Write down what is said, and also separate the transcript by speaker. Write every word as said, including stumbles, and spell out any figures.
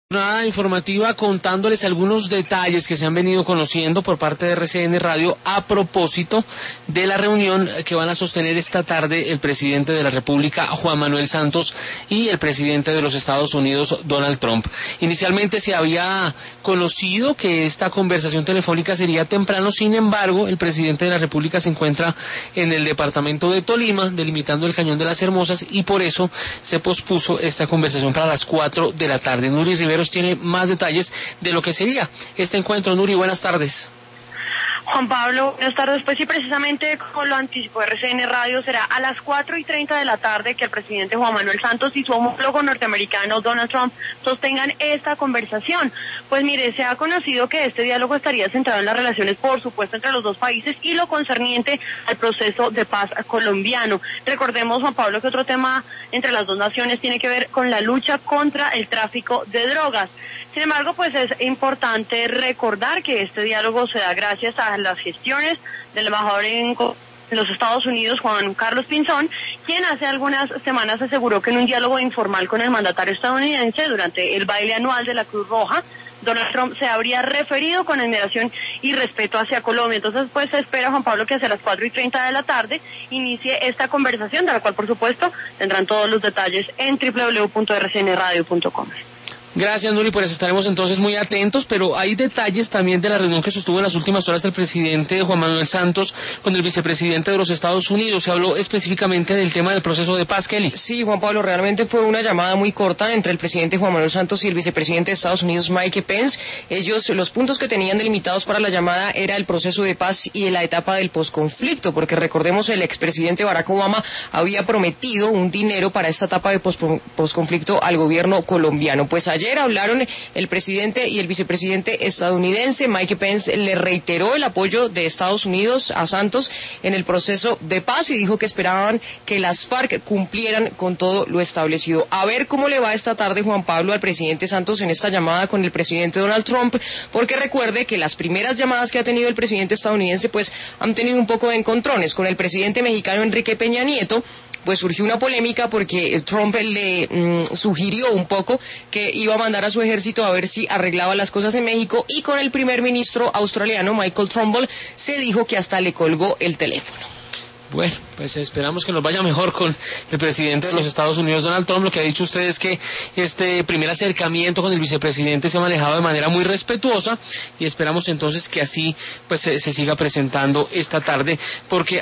Speaker 1: Jornada informativa contándoles algunos detalles que se han venido conociendo por parte de R C N Radio a propósito de la reunión que van a sostener esta tarde el presidente de la República, Juan Manuel Santos, y el presidente de los Estados Unidos, Donald Trump. Inicialmente se había conocido que esta conversación telefónica sería temprano, sin embargo, el presidente de la República se encuentra en el departamento de Tolima, delimitando el Cañón de las Hermosas, y por eso se pospuso esta conversación para las cuatro de la tarde. Nuri Rivera tiene más detalles de lo que sería este encuentro. Nuri, buenas tardes.
Speaker 2: Juan Pablo, buenas tardes. Pues sí, precisamente como lo anticipó R C N Radio, será a las cuatro y treinta de la tarde que el presidente Juan Manuel Santos y su homólogo norteamericano Donald Trump sostengan esta conversación. Pues mire, se ha conocido que este diálogo estaría centrado en las relaciones, por supuesto, entre los dos países y lo concerniente al proceso de paz colombiano. Recordemos, Juan Pablo, que otro tema entre las dos naciones tiene que ver con la lucha contra el tráfico de drogas. Sin embargo, pues es importante recordar que este diálogo se da gracias a las gestiones del embajador en los Estados Unidos, Juan Carlos Pinzón, quien hace algunas semanas aseguró que en un diálogo informal con el mandatario estadounidense durante el baile anual de la Cruz Roja, Donald Trump se habría referido con admiración y respeto hacia Colombia. Entonces, pues se espera, Juan Pablo, que hacia las cuatro y treinta de la tarde inicie esta conversación, de la cual, por supuesto, tendrán todos los detalles en doble u doble u doble u punto r c n radio punto com.
Speaker 1: Gracias, Nuri, pues estaremos entonces muy atentos, pero hay detalles también de la reunión que sostuvo en las últimas horas el presidente Juan Manuel Santos con el vicepresidente de los Estados Unidos. Se habló específicamente del tema del proceso de paz, Kelly.
Speaker 3: Sí, Juan Pablo, realmente fue una llamada muy corta entre el presidente Juan Manuel Santos y el vicepresidente de Estados Unidos, Mike Pence. Ellos, los puntos que tenían delimitados para la llamada era el proceso de paz y la etapa del posconflicto, porque recordemos el expresidente Barack Obama había prometido un dinero para esta etapa de posconflicto al gobierno colombiano. Pues ayer Ayer hablaron el presidente y el vicepresidente estadounidense. Mike Pence le reiteró el apoyo de Estados Unidos a Santos en el proceso de paz y dijo que esperaban que las FARC cumplieran con todo lo establecido. A ver cómo le va esta tarde, Juan Pablo, al presidente Santos en esta llamada con el presidente Donald Trump, porque recuerde que las primeras llamadas que ha tenido el presidente estadounidense pues han tenido un poco de encontrones. Con el presidente mexicano Enrique Peña Nieto pues surgió una polémica porque Trump le mmm, sugirió un poco que iba a mandar a su ejército a ver si arreglaba las cosas en México, y con el primer ministro australiano Michael Turnbull se dijo que hasta le colgó el teléfono.
Speaker 1: Bueno, pues esperamos que nos vaya mejor con el presidente de los Estados Unidos, Donald Trump. Lo que ha dicho usted es que este primer acercamiento con el vicepresidente se ha manejado de manera muy respetuosa, y esperamos entonces que así pues se, se siga presentando esta tarde, porque